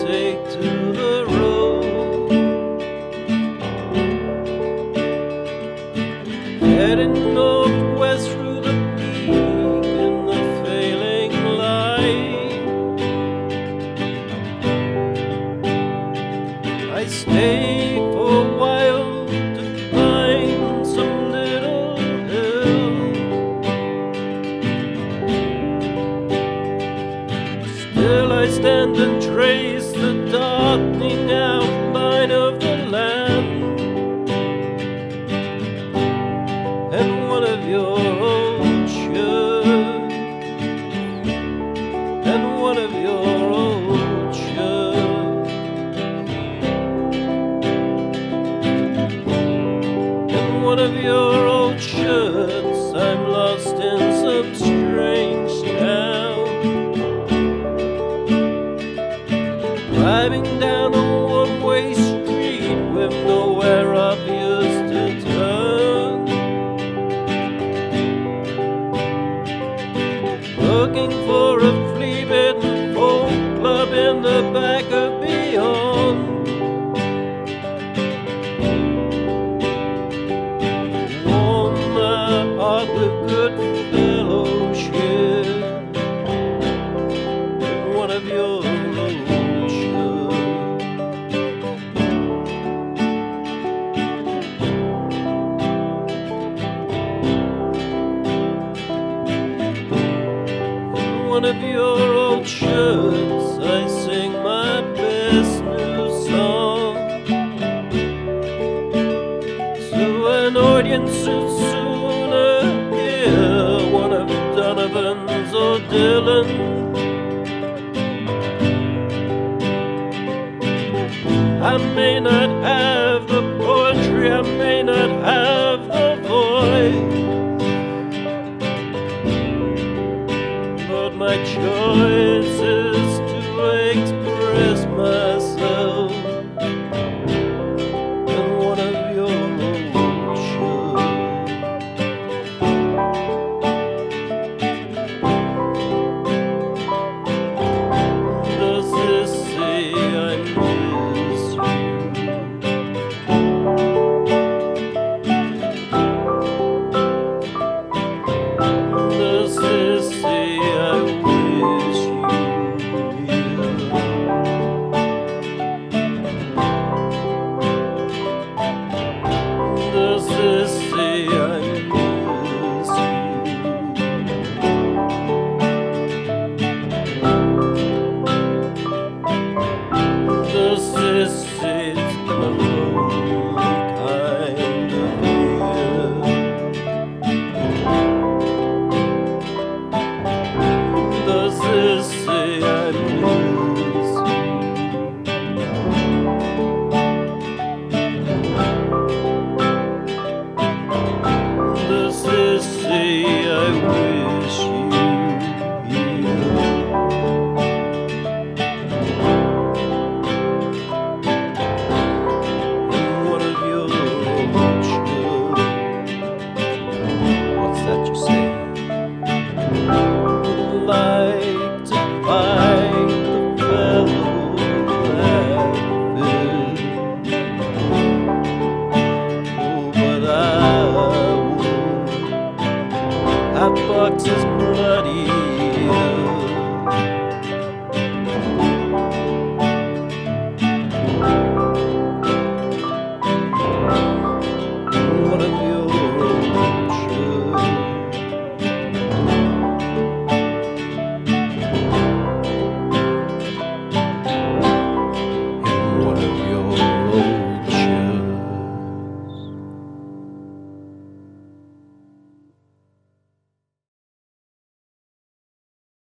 take to the road, heading northwest through the peak in the failing light. I stay for a while to climb some little hill. Still I stand and trace the darkening outline of the land, and one of your old shirts, and one of your old shirts, and one of your old shirts. I'm lost in some strange town, driving down a one-way street with nowhere obvious to turn, looking for a flea-bitten folk club in the back of beyond. Warm my heart with good fellowship, one of your old shirts, one of your old shirts. I sing my best new song to an audience who'd sooner hear one of Donovan's or Dylan. I may not have